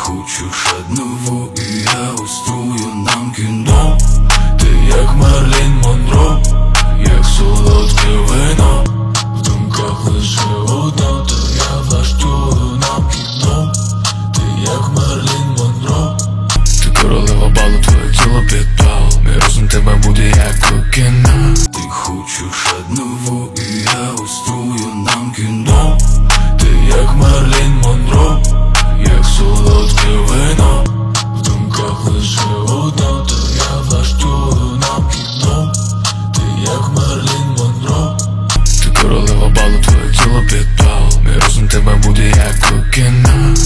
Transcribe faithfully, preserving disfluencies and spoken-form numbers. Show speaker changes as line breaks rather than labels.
хочу ще одного, і я устрою нам кіно. Ти як Мерлін Монро, як солодке вино, в думках лише одно, то я влаштую нам кіно. Ти як Мерлін Монро, ти королева балу, твоє тіло підпал, мій розум тебе буде як